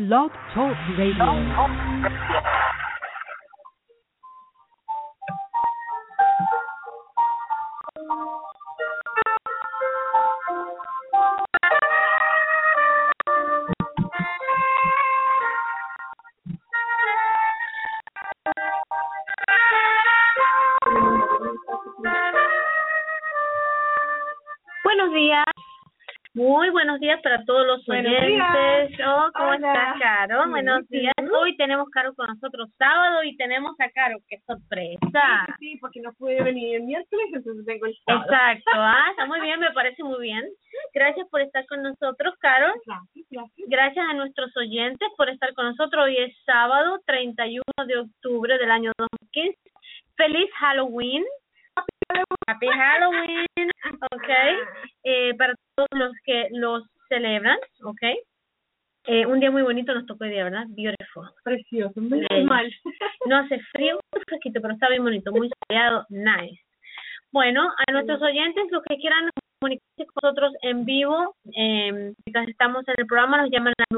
Blog Talk Radio. Buenos días, muy buenos días para todos los oyentes. Oh, ¿cómo estás, Caro? Buenos días. Hoy tenemos Caro con nosotros sábado y tenemos a Caro, qué sorpresa. Sí, porque no pude venir el miércoles, entonces vengo el sábado. Exacto, está muy bien, me parece muy bien. Gracias por estar con nosotros, Caro. Gracias. Gracias a nuestros oyentes por estar con nosotros. Hoy es sábado 31 de octubre del año 2015. ¡Feliz Halloween! Happy Halloween, okay. Para todos los que los celebran, okay. Un día muy bonito nos tocó hoy día, ¿verdad? Beautiful. Precioso, muy mal. No hace frío, muy fresquito, pero está bien bonito, muy soleado, nice. Bueno, a nuestros oyentes, los que quieran comunicarse con nosotros en vivo, mientras estamos en el programa, nos llaman al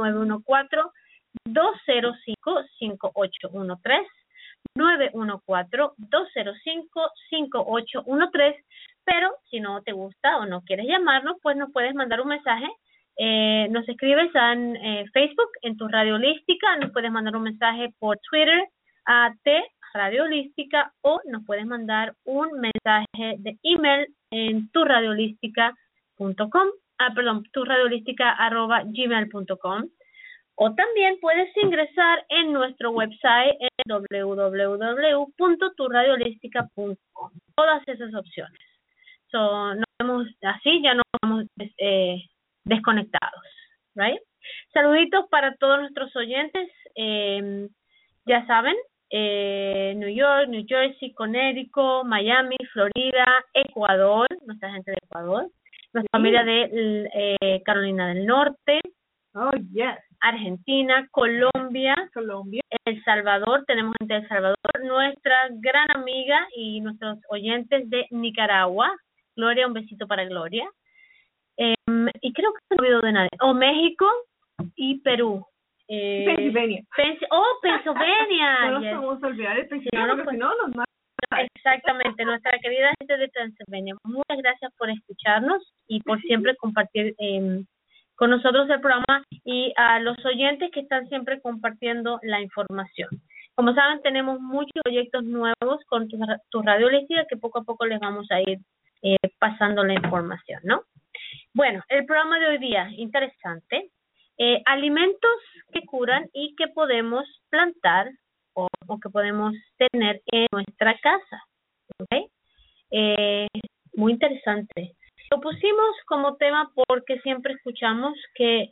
914-205-5813. 914-205-5813, pero si no te gusta o no quieres llamarnos, pues nos puedes mandar un mensaje, nos escribes en Facebook, en Tu Radio Holística, nos puedes mandar un mensaje por Twitter a T Radio Holística, o nos puedes mandar un mensaje de email en turradioholística.com, turradioholística@gmail.com. O también puedes ingresar en nuestro website en www.turradioholística.com. Todas esas opciones. Nos vemos así, ya no vamos desconectados, right? Saluditos para todos nuestros oyentes. Ya saben, New York, New Jersey, Connecticut, Miami, Florida, Ecuador, nuestra gente de Ecuador, nuestra familia de Carolina del Norte. Oh, yes. Argentina, Colombia, El Salvador, tenemos gente de El Salvador, nuestra gran amiga y nuestros oyentes de Nicaragua, Gloria, un besito para Gloria, y creo que no he olvidado de nadie, México y Perú. Pennsylvania. Pennsylvania. No nos podemos olvidar de Pennsylvania, porque si no nos matan. Exactamente, nuestra querida gente de Pennsylvania. Muchas gracias por escucharnos y por siempre compartir con nosotros el programa, y a los oyentes que están siempre compartiendo la información. Como saben, tenemos muchos proyectos nuevos con tu Radio Holística que poco a poco les vamos a ir pasando la información, ¿no? Bueno, el programa de hoy día, interesante. Alimentos que curan y que podemos plantar o que podemos tener en nuestra casa, ¿ok? Muy interesante. Lo pusimos como tema porque siempre escuchamos que,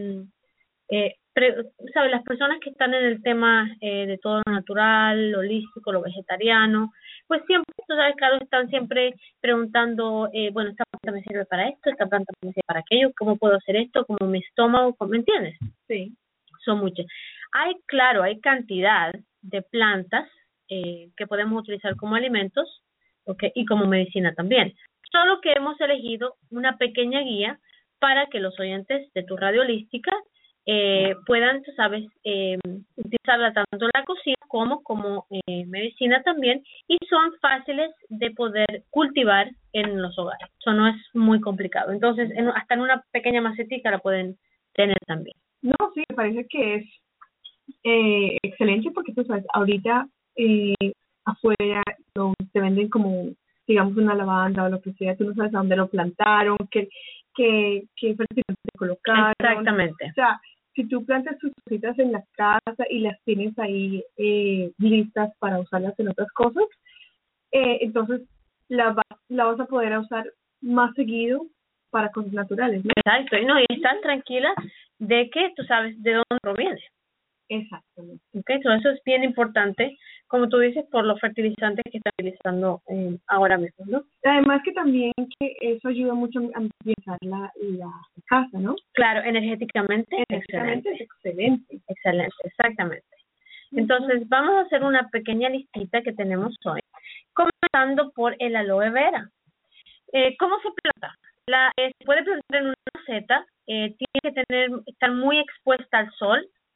¿sabes? Las personas que están en el tema de todo lo natural, lo holístico, lo vegetariano, pues siempre, tú sabes, Carlos, están siempre preguntando, bueno, esta planta me sirve para esto, esta planta me sirve para aquello, ¿cómo puedo hacer esto? ¿Cómo mi estómago? ¿Me entiendes? Sí. Son muchas. Hay cantidad de plantas que podemos utilizar como alimentos, ¿okay? Y como medicina también. Solo que hemos elegido una pequeña guía para que los oyentes de Tu Radio Holística puedan, tú sabes, utilizarla tanto en la cocina como medicina también, y son fáciles de poder cultivar en los hogares. Eso no es muy complicado. Entonces, hasta en una pequeña macetica la pueden tener también. No, sí, me parece que es excelente, porque tú sabes, ahorita afuera te venden como, digamos, una lavanda o lo que sea, tú no sabes a dónde lo plantaron, qué fertilizantes colocaron. Exactamente. O sea, si tú plantas tus cositas en la casa y las tienes ahí listas para usarlas en otras cosas, entonces la vas a poder usar más seguido para cosas naturales, ¿no? Exacto, y estás tranquila de que tú sabes de dónde proviene. Exactamente. Okay, so eso es bien importante, como tú dices, por los fertilizantes que están utilizando ahora mismo, ¿no? Además que también que eso ayuda mucho a ambientar la casa, ¿no? Claro, energéticamente es excelente. Excelente, exactamente. Entonces, vamos a hacer una pequeña listita que tenemos hoy, comenzando por el aloe vera. ¿Cómo se planta? Se puede plantar en una maceta, tiene que estar muy expuesta al sol,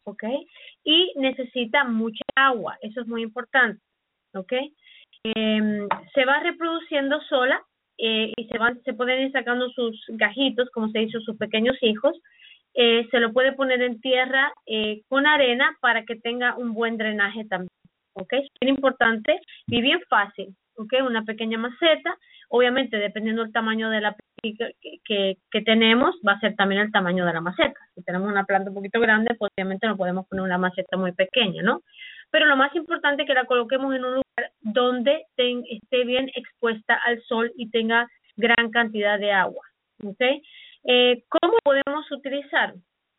¿ok? Y necesita mucha agua, eso es muy importante, ¿ok? Se va reproduciendo sola y se pueden ir sacando sus gajitos, como se dice, sus pequeños hijos. Se lo puede poner en tierra con arena para que tenga un buen drenaje también, ¿ok? Es bien importante y bien fácil, ¿ok? Una pequeña maceta, obviamente dependiendo del tamaño de la planta que tenemos, va a ser también el tamaño de la maceta. Si tenemos una planta un poquito grande, pues obviamente no podemos poner una maceta muy pequeña, ¿no? Pero lo más importante es que la coloquemos en un lugar donde esté bien expuesta al sol y tenga gran cantidad de agua, ¿ok? ¿Cómo podemos utilizar?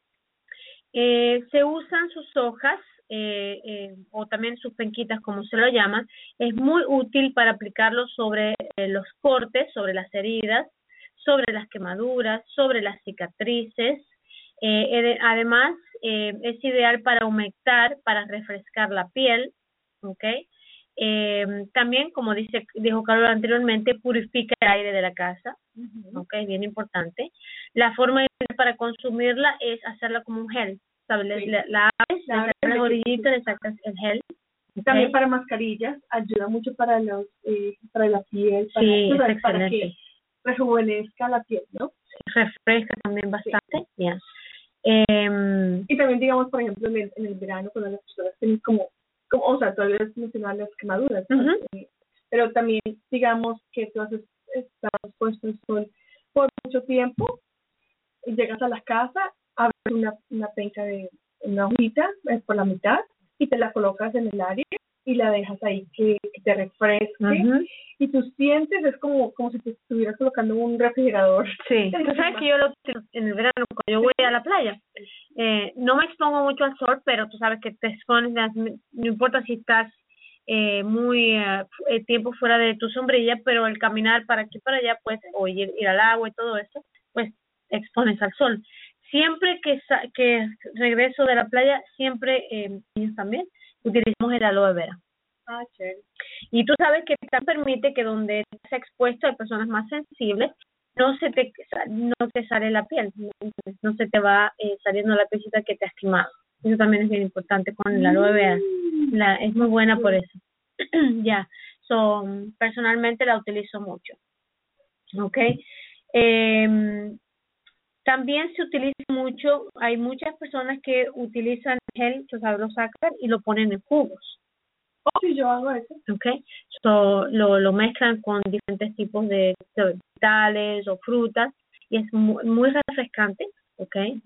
Se usan sus hojas o también sus penquitas, como se lo llaman. Es muy útil para aplicarlo sobre los cortes, sobre las heridas, sobre las quemaduras, sobre las cicatrices. Además, es ideal para humectar, para refrescar la piel, ¿ok? También, como dijo Carol anteriormente, purifica el aire de la casa, ¿ok? Bien importante. La forma ideal para consumirla es hacerla como un gel, ¿sabes? Sí. La abres, le sacas las orillitas, le sacas el gel. ¿Okay? También para mascarillas, ayuda mucho para para la piel, para que rejuvenezca la piel, ¿no? Refresca también bastante, sí. Yeah. Y también, digamos, por ejemplo, en el verano, cuando las personas tienen o sea, todavía mencionaban las quemaduras, pero también, digamos, que tú estás expuesto al sol por mucho tiempo, y llegas a la casa, abres una penca de una hojita por la mitad y te la colocas en el área y la dejas ahí que te refresque y tú sientes, es como si te estuvieras colocando un refrigerador. Sí, tú sabes que yo en el verano, cuando yo voy a la playa, no me expongo mucho al sol, pero tú sabes que te expones, no importa si estás muy tiempo fuera de tu sombrilla, pero el caminar para aquí y para allá, pues, o ir al agua y todo eso, pues expones al sol. Siempre que regreso de la playa, siempre, ellos también, utilizamos el aloe vera. Ah, chévere. Y tú sabes que te permite que donde se ha expuesto a personas más sensibles, no te sale la piel, no se te va saliendo la pielcita que te has quemado. Eso también es bien importante con el aloe vera. Es muy buena por eso. Ya, personalmente la utilizo mucho. ¿Ok? También se utiliza mucho, hay muchas personas que utilizan gel, lo sacan y lo ponen en jugos. Sí, yo hago eso. Okay, lo mezclan con diferentes tipos de vegetales o frutas y es muy refrescante, okay.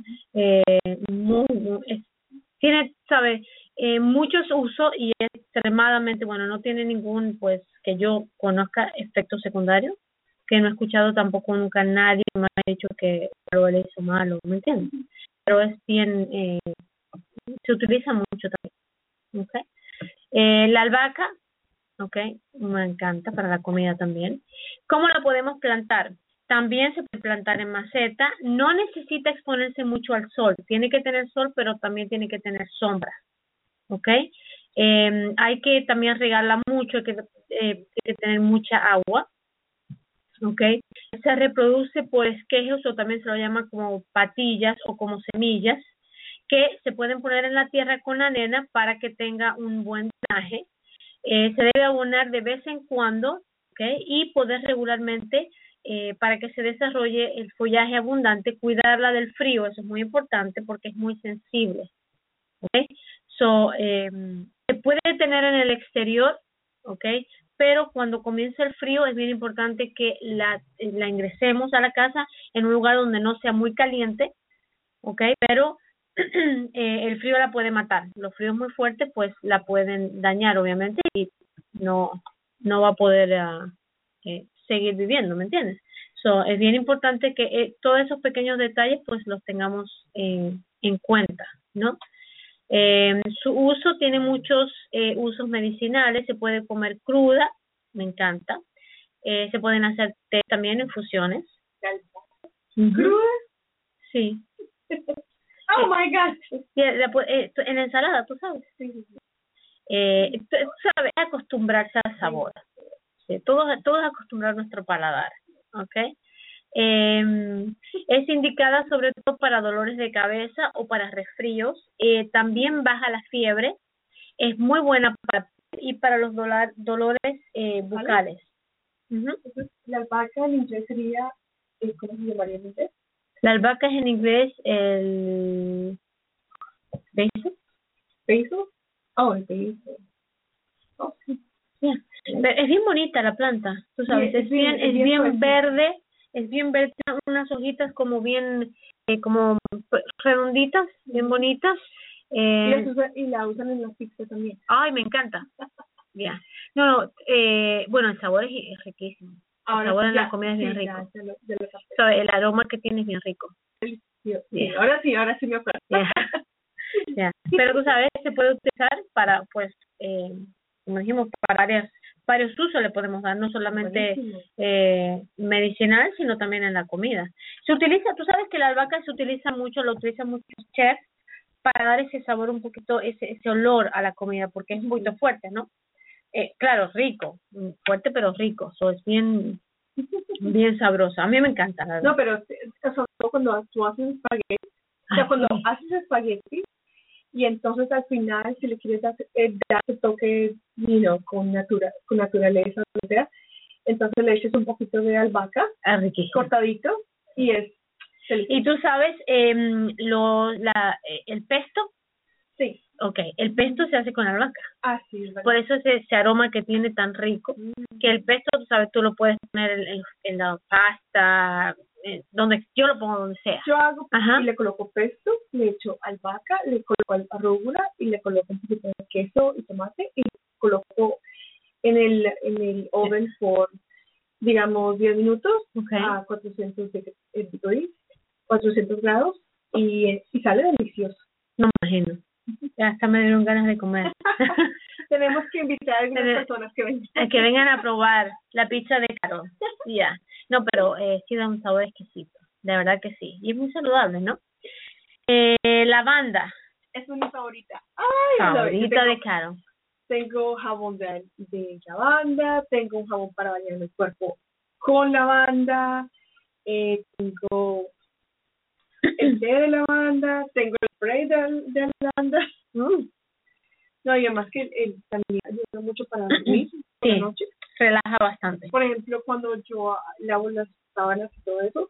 Tiene, ¿sabes? Muchos usos y es extremadamente bueno. No tiene ningún, pues, que yo conozca efecto secundario, que no he escuchado tampoco nunca nadie me ha dicho que algo le hizo malo, ¿me entiendes? Pero es bien, se utiliza mucho también, okay. La albahaca, ok, me encanta para la comida también. ¿Cómo la podemos plantar? También se puede plantar en maceta. No necesita exponerse mucho al sol. Tiene que tener sol, pero también tiene que tener sombra, ok. Hay que también regarla mucho, hay que tener mucha agua, ok. Se reproduce por esquejes o también se lo llama como patillas o como semillas que se pueden poner en la tierra con arena para que tenga un buen drenaje. Se debe abonar de vez en cuando, ¿okay? Y poder regularmente para que se desarrolle el follaje abundante, cuidarla del frío, eso es muy importante porque es muy sensible, ¿okay? Se puede tener en el exterior, ¿okay? Pero cuando comienza el frío es bien importante que la ingresemos a la casa en un lugar donde no sea muy caliente, ¿okay? Pero el frío la puede matar. Los fríos muy fuertes pues la pueden dañar obviamente y no va a poder seguir viviendo, ¿me entiendes? Es bien importante que todos esos pequeños detalles pues los tengamos en cuenta, ¿no? Su uso tiene muchos usos medicinales. Se puede comer cruda, me encanta. Se pueden hacer té también, infusiones. ¿Cruda? Sí. Oh my God. En la ensalada, tú sabes. Sabes, acostumbrarse al sabor. Sí, todos acostumbrar nuestro paladar, ¿ok? Es indicada sobre todo para dolores de cabeza o para resfríos. También baja la fiebre. Es muy buena para los dolores bucales. Entonces, la albahaca en inglés sería, ¿cómo se llamaría en inglés? La albahaca es en inglés el basil. ¿Basil? Oh, el basil. Oh, sí. Yeah. Es bien bonita la planta, tú sabes, Sí, es bien fuerte. verde, tiene unas hojitas como bien, como redonditas, bien bonitas. Y la usan en la pizza también. Ay, me encanta. Ya. No, bueno, el sabor es riquísimo. El sabor en la comida es bien rico. El aroma que tiene es bien rico. Sí, ahora sí me acuerdo. Yeah. Pero tú sabes, se puede utilizar para, pues, como dijimos, para varios usos le podemos dar, no solamente medicinal, sino también en la comida. Se utiliza, tú sabes que la albahaca lo utilizan muchos chefs para dar ese sabor un poquito, ese olor a la comida, porque es un poquito fuerte, ¿no? Claro, rico, fuerte pero rico, es bien sabroso. A mí me encanta, la verdad. No, pero sobre todo cuando tú haces espagueti, o sea, cuando haces espagueti y entonces al final si le quieres dar ese toque, con naturaleza, o sea, entonces le eches un poquito de albahaca cortadito y es delicioso. ¿Y tú sabes el pesto? Sí. Okay, el pesto se hace con albahaca. Ah, sí, es verdad. Por eso ese aroma que tiene tan rico, que el pesto, tú sabes, tú lo puedes poner en la pasta, donde yo lo pongo donde sea. Yo hago y le coloco pesto, le echo albahaca, le coloco arúgula y le coloco un poquito de queso y tomate y coloco en el oven por, digamos, 10 minutos a 400 grados y sale delicioso. No me imagino. Ya hasta me dieron ganas de comer. Tenemos que invitar a algunas personas que vengan a probar la pizza de Carol. Ya. No, pero sí da un sabor exquisito. De verdad que sí. Y es muy saludable, ¿no? Lavanda. Es mi favorita. Ay, favorita de Carol. Tengo jabón de lavanda, tengo un jabón para bañar el cuerpo con lavanda, tengo el té de lavanda, tengo el spray de lavanda. No, y además que también ayuda mucho para dormir por la noche. Relaja bastante. Por ejemplo, cuando yo lavo las sábanas y todo eso,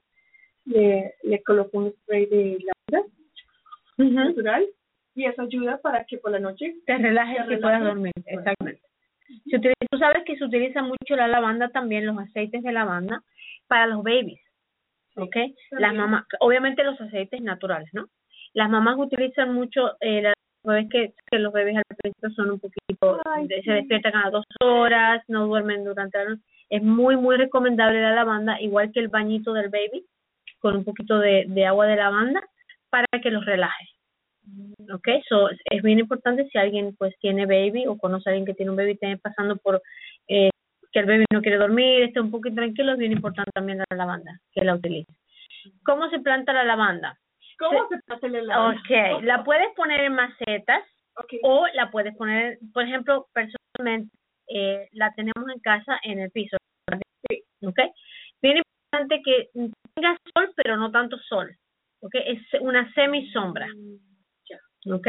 le coloco un spray de lavanda natural y eso ayuda para que por la noche te relajes y puedas dormir. Exactamente. Tú sabes que se utiliza mucho la lavanda también, los aceites de lavanda, para los babies. ¿Ok? Las mamás, obviamente los aceites naturales, ¿no? Las mamás utilizan mucho, que los bebés al principio son un poquito, se despiertan a las 2 horas, no duermen durante la noche. Es muy, muy recomendable la lavanda, igual que el bañito del baby, con un poquito de agua de lavanda, para que los relaje. ¿Ok? Es bien importante si alguien pues tiene baby o conoce a alguien que tiene un baby, está pasando por que el bebé no quiere dormir, está un poco intranquilo, es bien importante también la lavanda, que la utilice. ¿Cómo se planta la lavanda? ¿Cómo se planta la lavanda? Ok, la puedes poner en macetas o la puedes poner, por ejemplo, personalmente la tenemos en casa en el piso. ¿Ok? Bien importante que tenga sol, pero no tanto sol. ¿Ok? Es una semisombra. ¿Ok?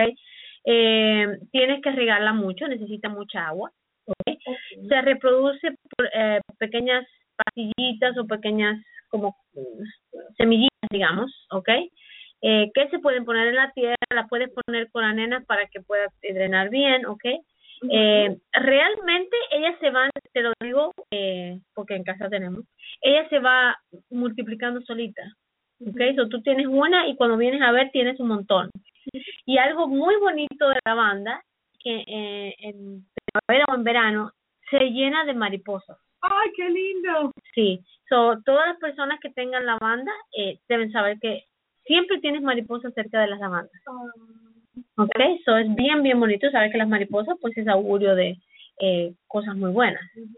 Tienes que regarla mucho, necesita mucha agua. ¿Okay? Se reproduce por pequeñas pastillitas o pequeñas como semillitas, digamos, ¿ok? Que se pueden poner en la tierra, las puedes poner con arenas para que pueda drenar bien, ¿ok? Realmente ellas se van, te lo digo, porque en casa tenemos, ella se va multiplicando solita, ¿ok? Tú tienes una y cuando vienes a ver tienes un montón. Y algo muy bonito de la lavanda, que en primavera o en verano se llena de mariposas. ¡Ay, qué lindo! Sí, todas las personas que tengan lavanda deben saber que siempre tienes mariposas cerca de las lavandas. ¿Ok? Es bien, bien bonito saber que las mariposas pues es augurio de cosas muy buenas.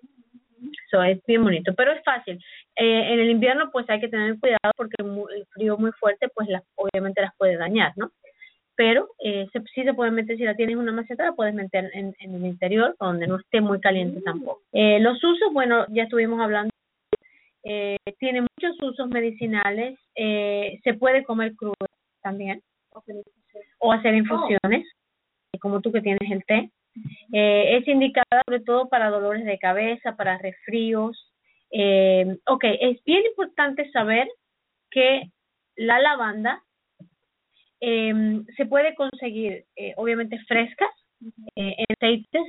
Es bien bonito, pero es fácil. En el invierno pues hay que tener cuidado porque el frío muy fuerte pues obviamente las puede dañar, ¿no? Pero sí se puede meter, si la tienes una maceta, la puedes meter en el interior, donde no esté muy caliente tampoco. Los usos, bueno, ya estuvimos hablando. tiene muchos usos medicinales, se puede comer crudo también, o hacer infusiones, como tú que tienes el té. Es indicada sobre todo para dolores de cabeza, para resfríos. Es bien importante saber que la lavanda se puede conseguir, obviamente, frescas, en aceites,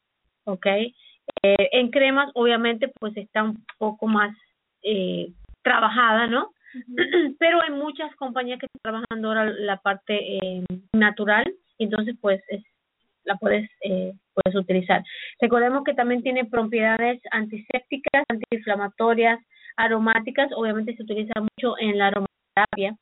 en cremas, obviamente, pues está un poco más trabajada, ¿no? Pero hay muchas compañías que están trabajando ahora la parte natural, entonces pues la puedes utilizar. Recordemos que también tiene propiedades antisépticas, antiinflamatorias, aromáticas. Obviamente se utiliza mucho en la aromaterapia,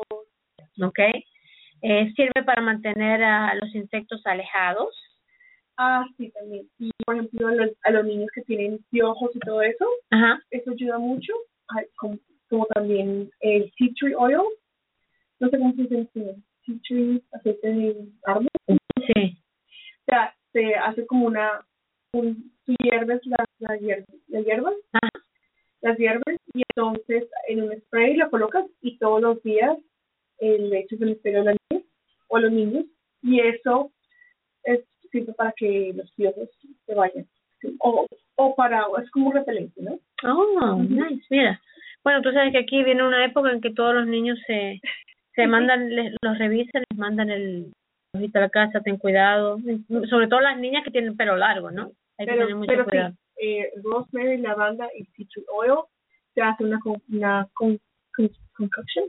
sirve para mantener a los insectos alejados. Sí, también. Y, por ejemplo, a los niños que tienen piojos y todo eso, eso ayuda mucho. Como también el tea tree oil, no sé cómo se dice, tea tree, aceite de árbol. Sí. O sea, se hace como tú hierves las hierbas, las hierbas, y entonces en un spray lo colocas y todos los días le echas el spray a las niñas o a los niños, y eso sirve para que los piojos se vayan. ¿Sí? Es como un repelente, ¿no? Nice, mira. Bueno, tú sabes que aquí viene una época en que todos los niños se mandan, los revisan, les mandan el a la casa, ten cuidado. Sobre todo las niñas que tienen pelo largo, ¿no? Hay que tener mucho cuidado. Sí, rosemary, lavanda y tea tree oil se hace una concoction,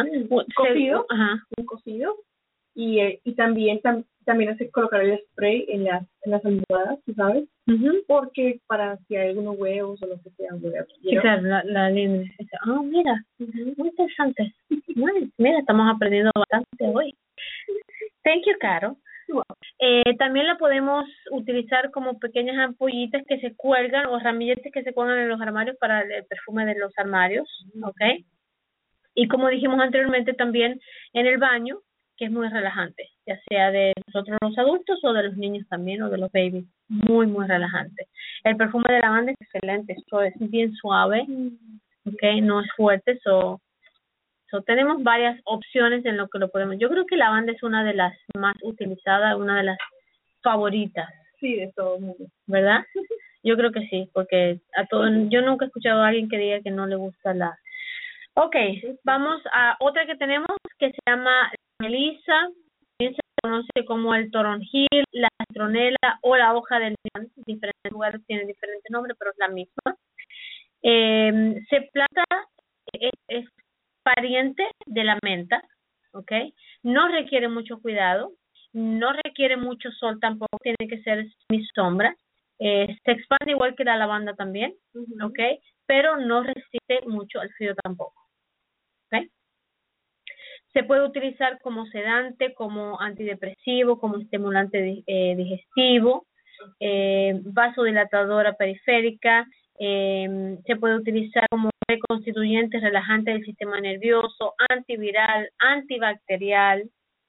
un cocido, y también hace colocar el spray en las almohadas, ¿tú sabes? Porque para si hay algunos huevos o lo que sea, sí, claro, la línea. Mira, muy interesante. Mira, estamos aprendiendo bastante hoy. Thank you, Caro. También la podemos utilizar como pequeñas ampollitas que se cuelgan o ramilletes que se cuelgan en los armarios para el perfume de los armarios, Y como dijimos anteriormente, también en el baño, que es muy relajante, ya sea de nosotros los adultos o de los niños también o de los babies, muy, muy relajante. El perfume de lavanda es excelente, esto es bien suave, no es fuerte, tenemos varias opciones en lo que lo podemos. Yo creo que lavanda es una de las más utilizadas, una de las favoritas. Sí, de todo el mundo. ¿Verdad? Yo creo que sí, porque yo nunca he escuchado a alguien que diga que no le gusta la... Vamos a otra que tenemos que se llama melisa, también se conoce como el toronjil, la citronela o la hoja del león. Diferentes lugares tienen diferentes nombres, pero es la misma. Se planta, es pariente de la menta, no requiere mucho cuidado, no requiere mucho sol tampoco, tiene que ser mi sombra, se expande igual que la lavanda también, pero no resiste mucho al frío tampoco, Se puede utilizar como sedante, como antidepresivo, como estimulante digestivo, vasodilatadora periférica, se puede utilizar como reconstituyente, relajante del sistema nervioso, antiviral, antibacterial,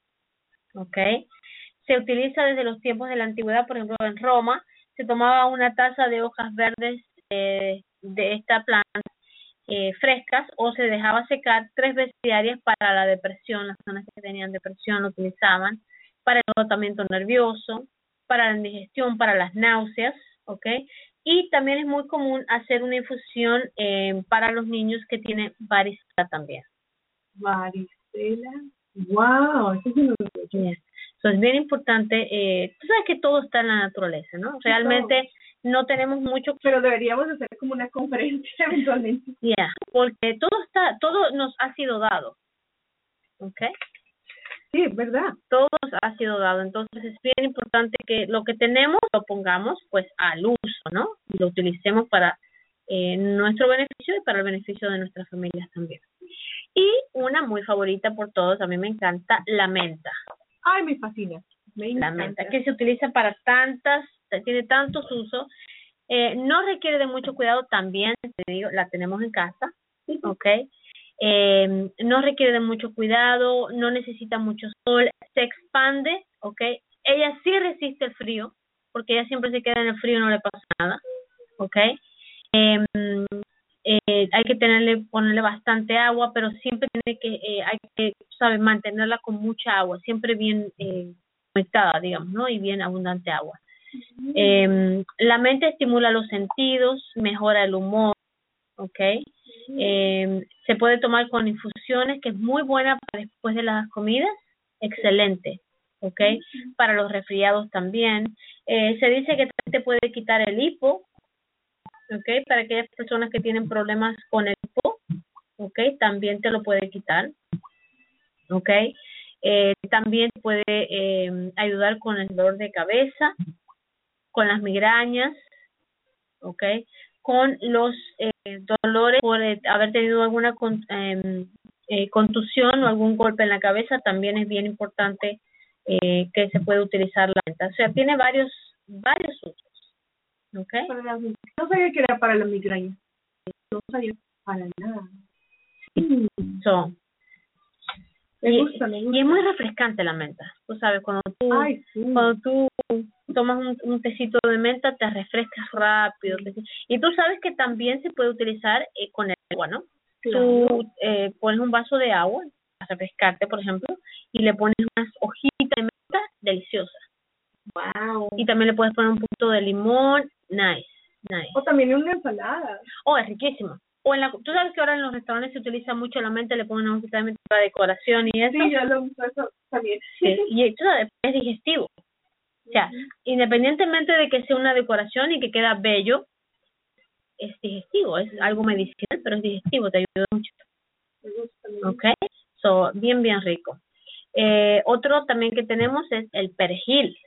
Se utiliza desde los tiempos de la antigüedad, por ejemplo en Roma, se tomaba una taza de hojas verdes de esta planta frescas o se dejaba secar 3 veces diarias para la depresión. Las personas que tenían depresión lo utilizaban para el agotamiento nervioso, para la indigestión, para las náuseas, y también es muy común hacer una infusión para los niños que tienen varicela también. Varicela, wow, eso es una yeah. Es bien importante, tú sabes que todo está en la naturaleza, ¿no? Realmente no tenemos mucho, pero deberíamos hacer como una conferencia eventualmente. Porque todo nos ha sido dado, Sí, es verdad. Todo nos ha sido dado, entonces es bien importante que lo que tenemos lo pongamos pues al uso, ¿no? Y lo utilicemos para nuestro beneficio y para el beneficio de nuestras familias también. Y una muy favorita por todos, a mí me encanta, la menta. Ay, me fascina. La menta, que se utiliza para tiene tantos usos, no requiere de mucho cuidado también, te digo, la tenemos en casa, no requiere de mucho cuidado, no necesita mucho sol, se expande, ella sí resiste el frío, porque ella siempre se queda en el frío y no le pasa nada, hay que ponerle bastante agua, pero siempre hay que, ¿sabes? Mantenerla con mucha agua, siempre bien conectada, digamos, ¿no? Y bien abundante agua. La mente estimula los sentidos, mejora el humor, ¿ok? Se puede tomar con infusiones, que es muy buena para después de las comidas, excelente, ¿ok? Para los resfriados también. Se dice que también te puede quitar el hipo, ¿ok? Para aquellas personas que tienen problemas con el hipo, ¿ok? También te lo puede quitar, ¿ok? También puede ayudar con el dolor de cabeza, con las migrañas, ¿ok? Con los dolores por haber tenido alguna contusión o algún golpe en la cabeza, también es bien importante que se puede utilizar la menta. O sea, tiene varios usos, ¿ok? No sabía que era para la migraña. No sabía para nada. So, Me gusta. Y es muy refrescante la menta. Tú sabes, cuando tú tomas un tecito de menta, te refrescas rápido. Y tú sabes que también se puede utilizar con el agua, ¿no? Claro. Tú pones un vaso de agua para refrescarte, por ejemplo, y le pones unas hojitas de menta deliciosas. Wow. Y también le puedes poner un poquito de limón. Nice. O también en una ensalada. Oh, es riquísimo. Tú sabes que ahora en los restaurantes se utiliza mucho la menta, le ponen una hojita de menta para decoración y eso. Sí, yo lo uso eso también. Sí, y tú sabes, es digestivo. O sea, independientemente de que sea una decoración y que queda bello, es digestivo, es algo medicinal, pero es digestivo, te ayuda mucho. Me gusta. Ok, so, bien rico. Otro también que tenemos es el perejil.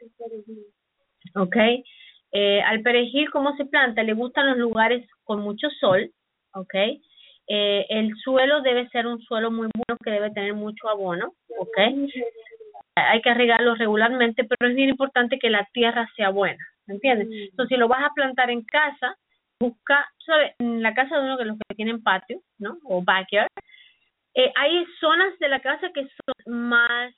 Ok, al perejil, ¿cómo se planta? Le gustan los lugares con mucho sol, ok. El suelo debe ser un suelo muy bueno que debe tener mucho abono, ok. Hay que regarlo regularmente, pero es bien importante que la tierra sea buena, ¿me entiendes? Entonces, si lo vas a plantar en casa, busca, ¿sabes? En la casa de uno de los que tienen patio, ¿no? O backyard, hay zonas de la casa que son más,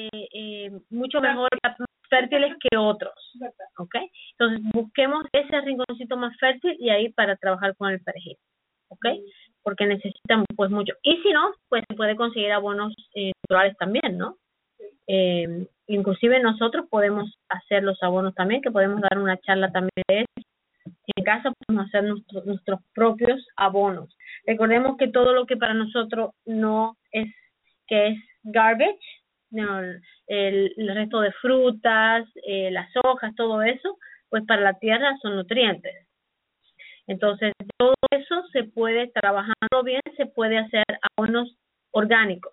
mucho mejor, más fértiles que otros, ¿ok? Entonces, busquemos ese rinconcito más fértil y ahí para trabajar con el perejil, ¿ok? Porque necesitan pues mucho. Y si no, pues se puede conseguir abonos naturales también, ¿no? Inclusive nosotros podemos hacer los abonos también, que podemos dar una charla también de eso. En casa podemos hacer nuestros propios abonos. Recordemos que todo lo que para nosotros no es, que es garbage, no, el resto de frutas, las hojas, todo eso, pues para la tierra son nutrientes. Entonces, todo eso se puede, trabajando bien, se puede hacer abonos orgánicos.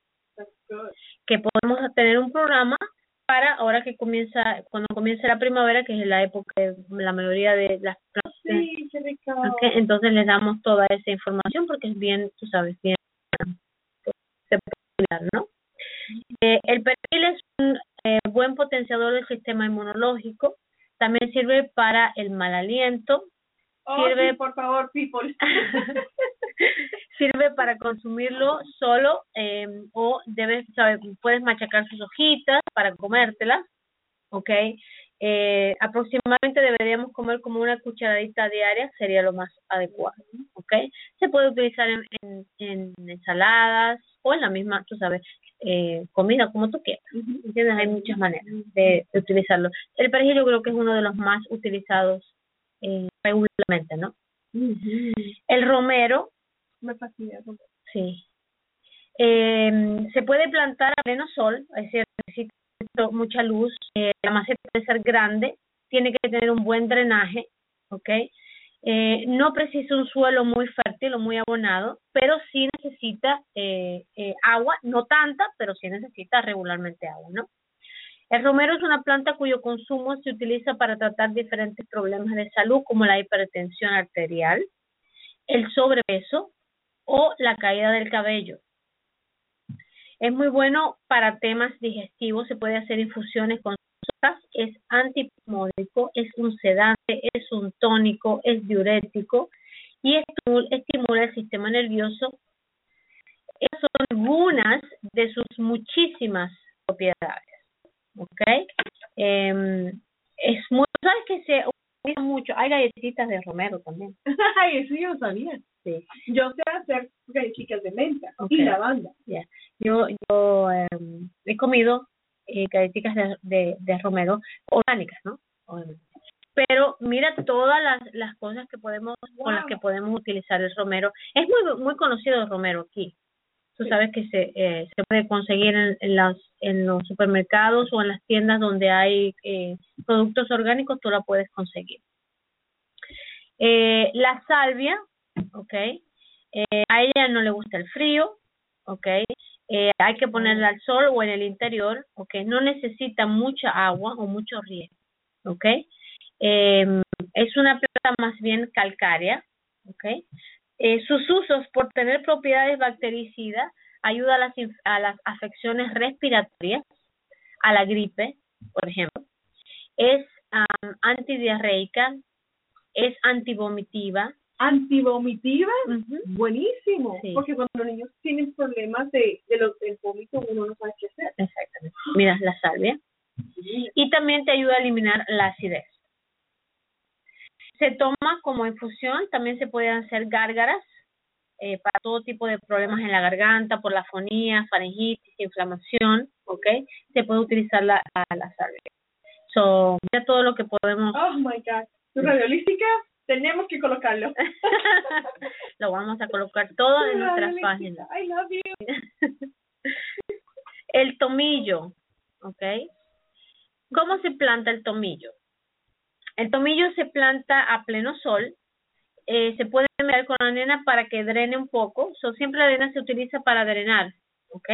Que podemos tener un programa para ahora que cuando comience la primavera, que es la época de la mayoría de las plantas. Sí, qué rico. Okay, entonces les damos toda esa información porque es bien, tú sabes, bien se puede dar, ¿no? El perejil es un buen potenciador del sistema inmunológico. También sirve para el mal aliento. Sirve, sí, por favor, people. Sirve para consumirlo solo o puedes machacar sus hojitas para comértelas, ¿ok? Aproximadamente deberíamos comer como una cucharadita diaria, sería lo más adecuado, ¿ok? Se puede utilizar en ensaladas o en la misma, tú sabes, comida, como tú quieras, ¿entiendes? Hay muchas maneras de utilizarlo. El perejil yo creo que es uno de los más utilizados regularmente, ¿no? El romero, me fascina. sí. Se puede plantar a pleno sol, es decir, necesita mucha luz. La maceta debe ser grande, tiene que tener un buen drenaje, ¿ok? No precisa un suelo muy fértil o muy abonado, pero sí necesita agua, no tanta, pero sí necesita regularmente agua, ¿no? El romero es una planta cuyo consumo se utiliza para tratar diferentes problemas de salud como la hipertensión arterial, el sobrepeso o la caída del cabello. Es muy bueno para temas digestivos, se puede hacer infusiones con hojas, es antipulmónico, es un sedante, es un tónico, es diurético y estimula el sistema nervioso. Esas son algunas de sus muchísimas propiedades, ¿ok? Es muy, ¿sabes que se utiliza mucho? hay galletitas de romero también. Ay, eso yo no sabía. Sí. Yo sé hacer galletitas de menta Okay. y lavanda. Yeah. Yo he comido galletitas de romero orgánicas, ¿no? Obviamente. Pero mira todas las cosas que podemos con las que podemos utilizar el romero. Es muy conocido el romero aquí. Tú sabes que se puede conseguir en los supermercados o en las tiendas donde hay productos orgánicos, tú la puedes conseguir. La salvia, okay, a ella no le gusta el frío, okay, hay que ponerla al sol o en el interior, okay, no necesita mucha agua o mucho riego, okay. Es una planta más bien calcárea, okay. Sus usos por tener propiedades bactericidas ayuda a las afecciones respiratorias, a la gripe, por ejemplo. Es antidiarreica, es antivomitiva. ¿Antivomitiva? Uh-huh. Buenísimo. Sí. Porque cuando los niños tienen problemas del vómito, uno no sabe qué hacer. Exactamente. Mira, la salvia. Sí. Y también te ayuda a eliminar la acidez. Se toma como infusión, también se pueden hacer gárgaras para todo tipo de problemas en la garganta, por la fonía, faringitis, inflamación, ¿ok? Se puede utilizar la salvia. So, mira todo lo que podemos... Oh, my God. Tu radiolística, tenemos que colocarlo. Lo vamos a colocar todo en nuestras páginas. I love you. El tomillo, ¿ok? ¿Cómo se planta el tomillo? El tomillo se planta a pleno sol. Se puede mirar con la arena para que drene un poco. Siempre la arena se utiliza para drenar, ¿ok?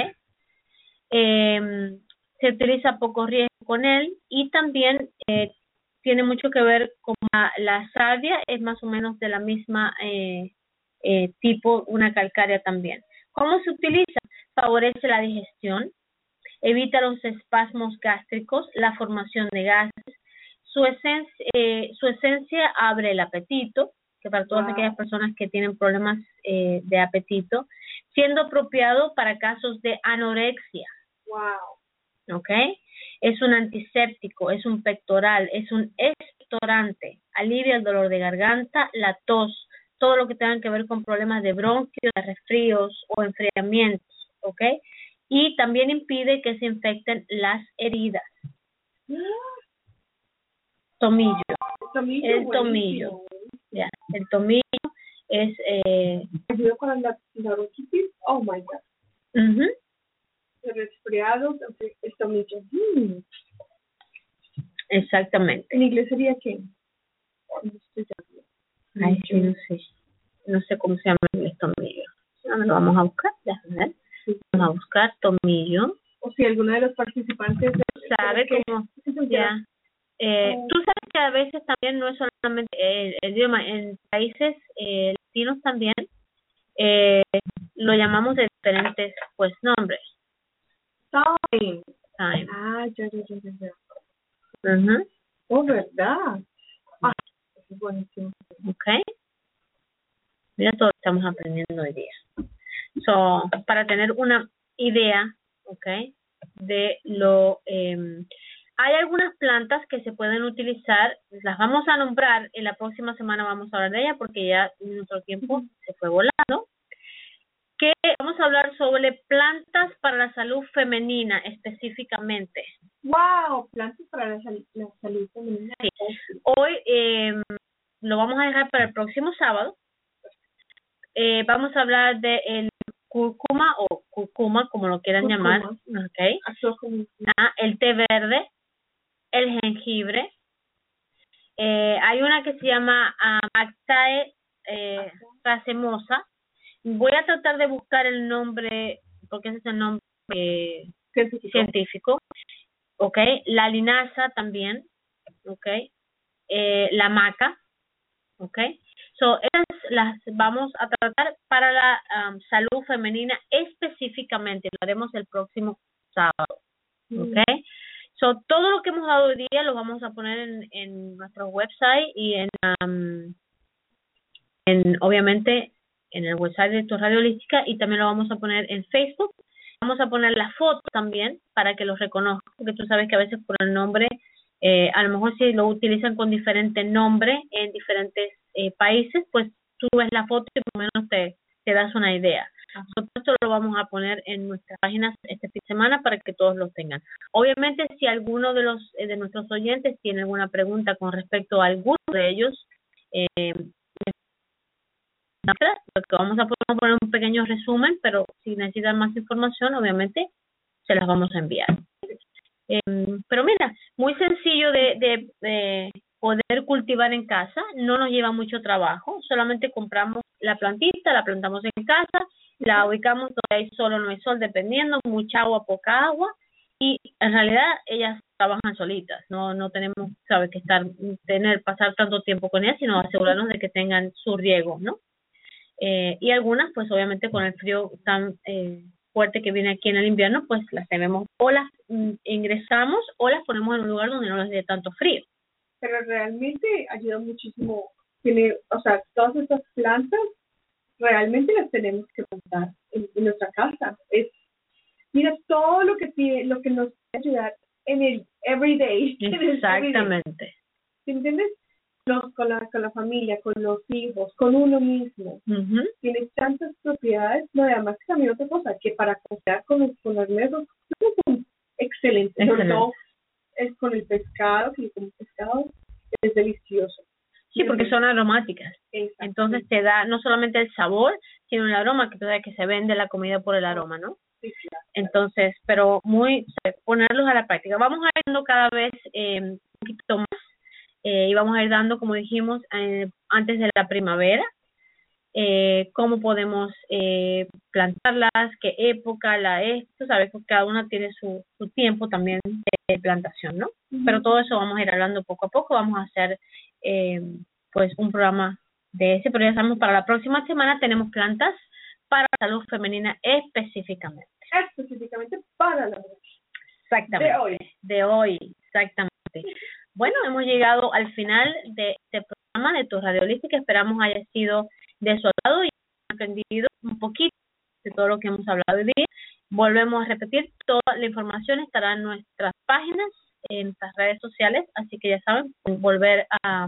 Se utiliza poco riesgo con él y también tiene mucho que ver con la salvia, es más o menos de la misma tipo, una calcárea también. ¿Cómo se utiliza? Favorece la digestión, evita los espasmos gástricos, la formación de gases. Su esencia abre el apetito, que para todas aquellas personas que tienen problemas de apetito, siendo apropiado para casos de anorexia. Wow. ¿Ok? Es un antiséptico, es un pectoral, es un expectorante, alivia el dolor de garganta, la tos, todo lo que tenga que ver con problemas de bronquios, de resfríos o enfriamientos, ¿ok? Y también impide que se infecten las heridas. Tomillo. El tomillo. Ya, el tomillo es... ayuda con la bronquitis. Oh, my God. Uh-huh. Resfriados, el tomillo. Exactamente. ¿En inglés sería qué? Ay, sí, no sé. No sé cómo se llama el tomillo. Lo vamos a buscar, déjame ver. Sí. Vamos a buscar tomillo. O si alguno de los participantes sabe cómo. Ya. Tú sabes que a veces también no es solamente el idioma, en países latinos también lo llamamos de diferentes pues nombres. Time. Ah, ya. Uh-huh. Oh, ¿verdad? Ah, es buenísimo. Ok. Mira todo lo que estamos aprendiendo hoy día. So, para tener una idea, ok, de lo... hay algunas plantas que se pueden utilizar, las vamos a nombrar, en la próxima semana vamos a hablar de ellas porque ya nuestro tiempo se fue volando. Que vamos a hablar sobre plantas para la salud femenina específicamente. ¡Wow! Plantas para la salud femenina. Sí. Hoy lo vamos a dejar para el próximo sábado. Vamos a hablar de el cúrcuma o cúrcuma, como lo quieran llamar. Okay. El té verde, el jengibre. Hay una que se llama Actae racemosa. Voy a tratar de buscar el nombre, porque ese es el nombre científico. Ok, la linaza también. Ok, la maca. Ok, so esas las vamos a tratar para la salud femenina específicamente. Lo haremos el próximo sábado. Ok, so todo lo que hemos dado hoy día lo vamos a poner en nuestro website y obviamente en el website de Tu Radio Holística, y también lo vamos a poner en Facebook. Vamos a poner la foto también para que los reconozcan, porque tú sabes que a veces por el nombre A lo mejor si lo utilizan con diferente nombre en diferentes países, pues tú ves la foto y por lo menos te das una idea. Nosotros esto lo vamos a poner en nuestras páginas este fin de semana para que todos lo tengan. Obviamente, si alguno de nuestros oyentes tiene alguna pregunta con respecto a alguno de ellos, lo que vamos a poner un pequeño resumen, pero si necesitan más información, obviamente se las vamos a enviar. Pero mira, muy sencillo de poder cultivar en casa, no nos lleva mucho trabajo, solamente compramos la plantita, la plantamos en casa, la ubicamos donde hay sol o no hay sol, dependiendo, mucha agua, poca agua, y en realidad ellas trabajan solitas, no tenemos, que pasar tanto tiempo con ellas, sino asegurarnos de que tengan su riego, ¿no? Y algunas, pues obviamente con el frío tan fuerte que viene aquí en el invierno, pues las tenemos o las ingresamos o las ponemos en un lugar donde no les dé tanto frío. Pero realmente ayuda muchísimo, todas estas plantas realmente las tenemos que plantar en nuestra casa. Mira todo lo que nos puede ayudar en el everyday. Exactamente. ¿Entiendes? Con la familia, con los hijos, con uno mismo. Tiene tantas propiedades, no, además que también otra cosa, que para cocinar con los mesos son excelentes. Sobre todo es con el pescado, que con el pescado es delicioso. Sí, porque son aromáticas. Entonces te da no solamente el sabor, sino el aroma, que tú sabes que se vende la comida por el aroma, ¿no? Sí, claro. Entonces, pero ponerlos a la práctica. Vamos a ir dando cada vez un poquito más. Y vamos a ir dando, como dijimos, antes de la primavera, cómo podemos plantarlas, qué época tú sabes que cada una tiene su tiempo también de plantación, ¿no? Pero todo eso vamos a ir hablando poco a poco, vamos a hacer pues un programa de ese, pero ya sabemos, para la próxima semana tenemos plantas para salud femenina específicamente. Específicamente para la mujer. Exactamente. De hoy, exactamente. Bueno, hemos llegado al final de este programa de Tu Radio Holística. Esperamos haya sido de su agrado y hayan aprendido un poquito de todo lo que hemos hablado hoy día. Volvemos a repetir, toda la información estará en nuestras páginas, en nuestras redes sociales, así que ya saben, volver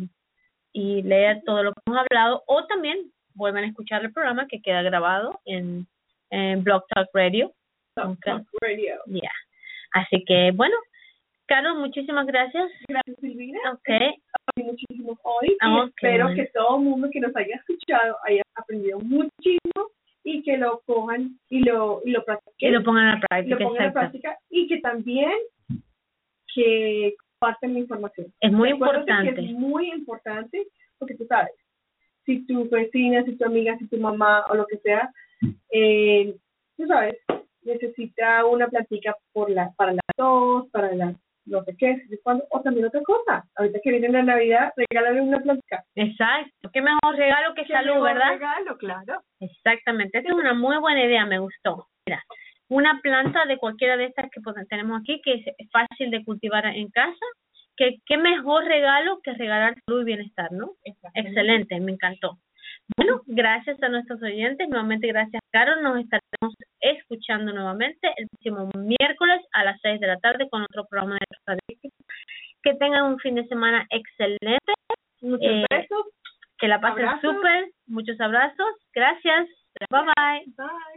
y leer todo lo que hemos hablado, o también vuelven a escuchar el programa que queda grabado en Blog Talk Radio. Blog Talk Radio. Yeah. Así que, bueno, Carol, muchísimas gracias. Gracias, Silvina. Okay. Muchísimo hoy. Y espero que todo el mundo que nos haya escuchado haya aprendido muchísimo y que lo cojan y lo practiquen. Y lo pongan a la práctica. Y que también que compartan la información. Es muy importante. Que es muy importante porque tú sabes, si tu vecina, si tu amiga, si tu mamá o lo que sea, tú sabes, necesita una plantica para la tos, para la no sé qué, o también otra cosa. Ahorita que viene la Navidad, regálale una plantica. Exacto. Qué mejor regalo que salud, ¿verdad? Regalo, claro. Exactamente. Esa es una muy buena idea, me gustó. Mira, una planta de cualquiera de estas que tenemos aquí, que es fácil de cultivar en casa, que qué mejor regalo que regalar salud y bienestar, ¿no? Excelente, me encantó. Bueno, gracias a nuestros oyentes, nuevamente gracias, Carol. Nos estaremos escuchando nuevamente el próximo miércoles a las 6 de la tarde con otro programa de estadística. Que tengan un fin de semana excelente. Muchos besos. Que la pasen súper. Muchos abrazos. Gracias. Bye bye. Bye.